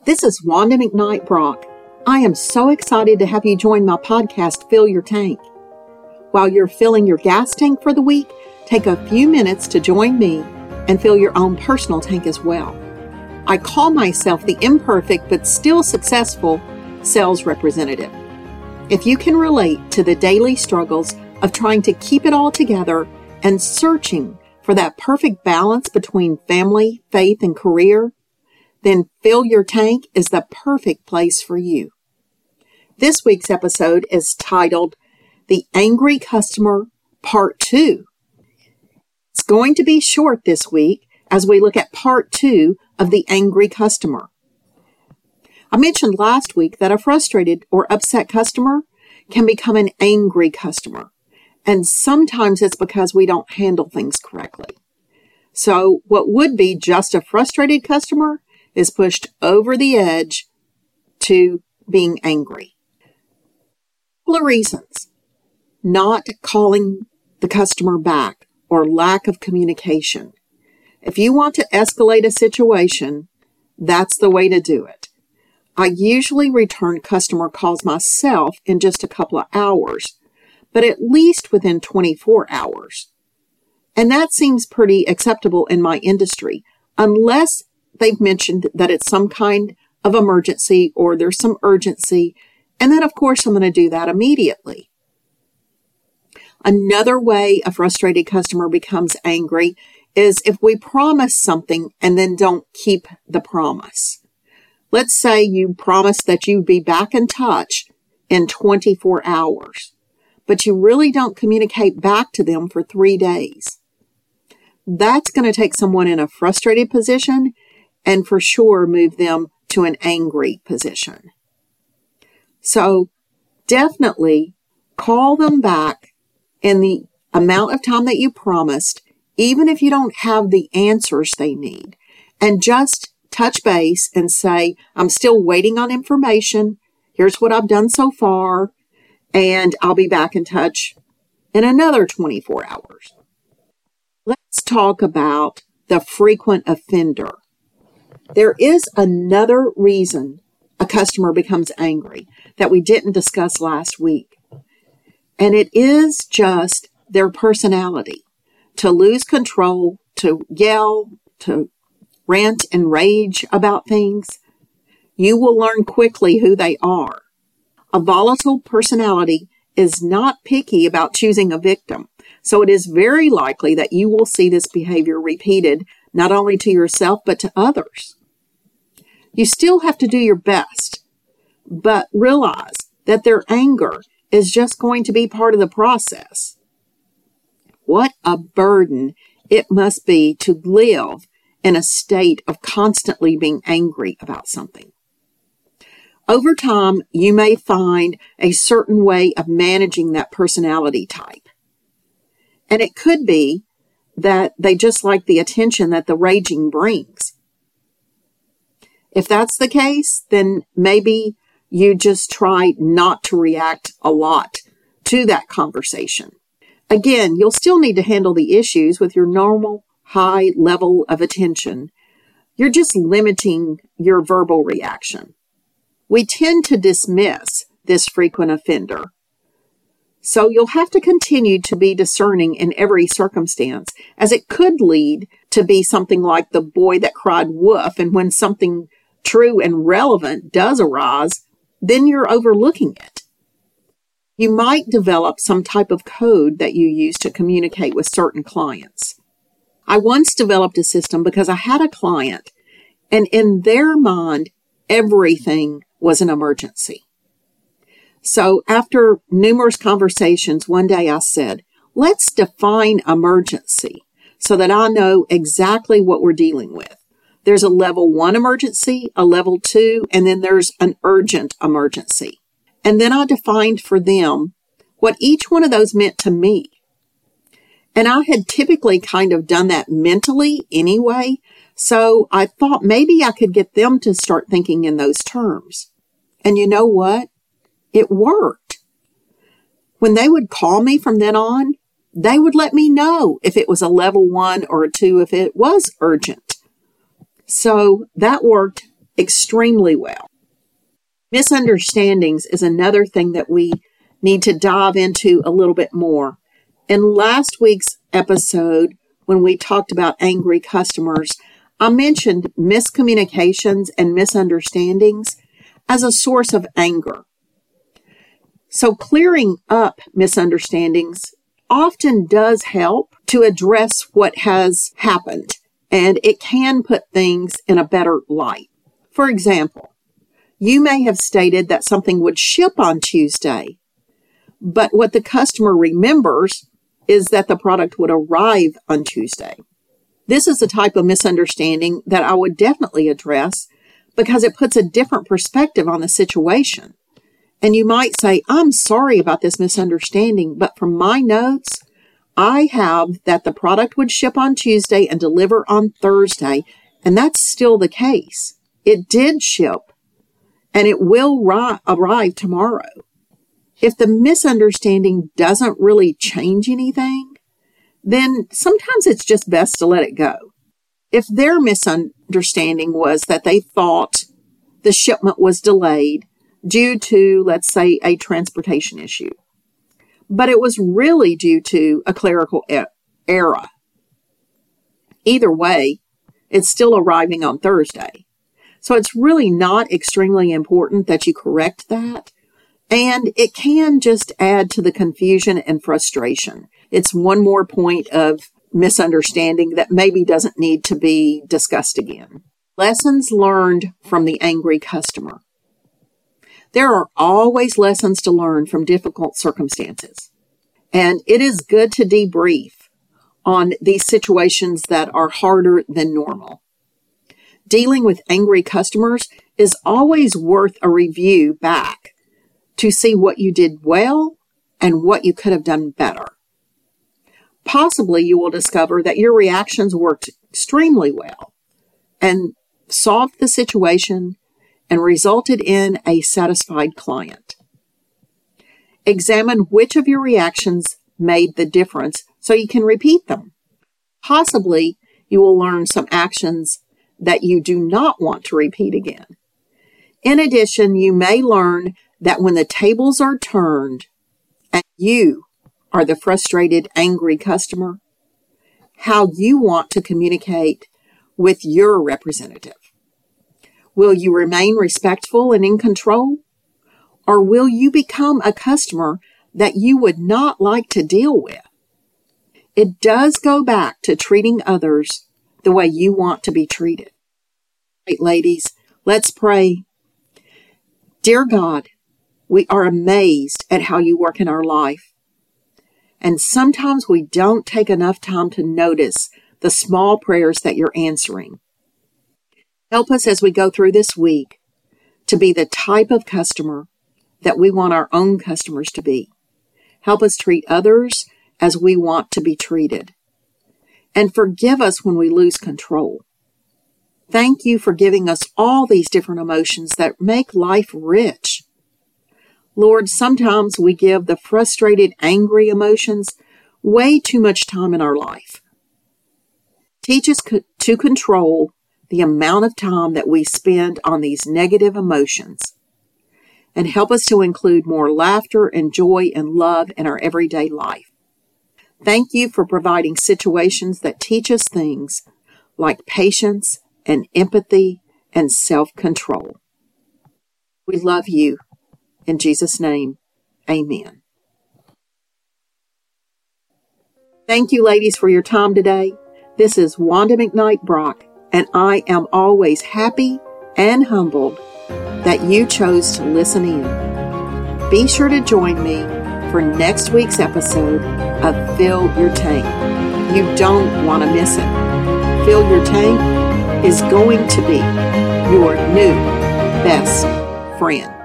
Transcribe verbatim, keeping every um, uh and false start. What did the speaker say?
This is Wanda McKnight Brock. I am so excited to have you join my podcast, Fill Your Tank. While you're filling your gas tank for the week, take a few minutes to join me and fill your own personal tank as well. I call myself the imperfect but still successful sales representative. If you can relate to the daily struggles of trying to keep it all together and searching for that perfect balance between family, faith, and career, then Fill Your Tank is the perfect place for you. This week's episode is titled The Angry Customer Part two. It's going to be short this week as we look at Part two of The Angry Customer. I mentioned last week that a frustrated or upset customer can become an angry customer, and sometimes it's because we don't handle things correctly. So what would be just a frustrated customer is pushed over the edge to being angry. A couple of reasons. Not calling the customer back or lack of communication. If you want to escalate a situation, that's the way to do it. I usually return customer calls myself in just a couple of hours, but at least within twenty-four hours. And that seems pretty acceptable in my industry, unless they've mentioned that it's some kind of emergency or there's some urgency. And then, of course, I'm going to do that immediately. Another way a frustrated customer becomes angry is if we promise something and then don't keep the promise. Let's say you promised that you'd be back in touch in twenty-four hours, but you really don't communicate back to them for three days. That's going to take someone in a frustrated position and for sure move them to an angry position. So definitely call them back in the amount of time that you promised, even if you don't have the answers they need, and just touch base and say, I'm still waiting on information. Here's what I've done so far, and I'll be back in touch in another twenty-four hours. Let's talk about the frequent offender. There is another reason a customer becomes angry that we didn't discuss last week. And it is just their personality. To lose control, to yell, to rant and rage about things. You will learn quickly who they are. A volatile personality is not picky about choosing a victim. So it is very likely that you will see this behavior repeated not only to yourself but to others. You still have to do your best, but realize that their anger is just going to be part of the process. What a burden it must be to live in a state of constantly being angry about something. Over time, you may find a certain way of managing that personality type. And it could be that they just like the attention that the raging brings. If that's the case, then maybe you just try not to react a lot to that conversation. Again, you'll still need to handle the issues with your normal high level of attention. You're just limiting your verbal reaction. We tend to dismiss this frequent offender. So you'll have to continue to be discerning in every circumstance, as it could lead to be something like the boy that cried wolf, and when something true and relevant does arise, then you're overlooking it. You might develop some type of code that you use to communicate with certain clients. I once developed a system because I had a client, and in their mind, everything was an emergency. So after numerous conversations, one day I said, let's define emergency so that I know exactly what we're dealing with. There's a level one emergency, a level two, and then there's an urgent emergency. And then I defined for them what each one of those meant to me. And I had typically kind of done that mentally anyway, so I thought maybe I could get them to start thinking in those terms. And you know what? It worked. When they would call me from then on, they would let me know if it was a level one or a two, if it was urgent. So that worked extremely well. Misunderstandings is another thing that we need to dive into a little bit more. In last week's episode, when we talked about angry customers, I mentioned miscommunications and misunderstandings as a source of anger. So clearing up misunderstandings often does help to address what has happened, and it can put things in a better light. For example, you may have stated that something would ship on Tuesday, but what the customer remembers is that the product would arrive on Tuesday. This is a type of misunderstanding that I would definitely address because it puts a different perspective on the situation. And you might say, I'm sorry about this misunderstanding, but from my notes, I have that the product would ship on Tuesday and deliver on Thursday, and that's still the case. It did ship, and it will ri- arrive tomorrow. If the misunderstanding doesn't really change anything, then sometimes it's just best to let it go. If their misunderstanding was that they thought the shipment was delayed due to, let's say, a transportation issue, but it was really due to a clerical e- error. Either way, it's still arriving on Thursday. So it's really not extremely important that you correct that. And it can just add to the confusion and frustration. It's one more point of misunderstanding that maybe doesn't need to be discussed again. Lessons learned from the angry customer. There are always lessons to learn from difficult circumstances. And it is good to debrief on these situations that are harder than normal. Dealing with angry customers is always worth a review back to see what you did well and what you could have done better. Possibly you will discover that your reactions worked extremely well and solved the situation and resulted in a satisfied client. Examine which of your reactions made the difference so you can repeat them. Possibly you will learn some actions that you do not want to repeat again. In addition, you may learn that when the tables are turned and you are the frustrated, angry customer, how you want to communicate with your representative. Will you remain respectful and in control? Or will you become a customer that you would not like to deal with? It does go back to treating others the way you want to be treated. Right, ladies, let's pray. Dear God, we are amazed at how you work in our life. And sometimes we don't take enough time to notice the small prayers that you're answering. Help us as we go through this week to be the type of customer that we want our own customers to be. Help us treat others as we want to be treated. And forgive us when we lose control. Thank you for giving us all these different emotions that make life rich. Lord, sometimes we give the frustrated, angry emotions way too much time in our life. Teach us co- to control the amount of time that we spend on these negative emotions, and help us to include more laughter and joy and love in our everyday life. Thank you for providing situations that teach us things like patience and empathy and self-control. We love you. In Jesus' name, amen. Thank you, ladies, for your time today. This is Wanda McKnight Brock, and I am always happy and humbled that you chose to listen in. Be sure to join me for next week's episode of Fill Your Tank. You don't want to miss it. Fill Your Tank is going to be your new best friend.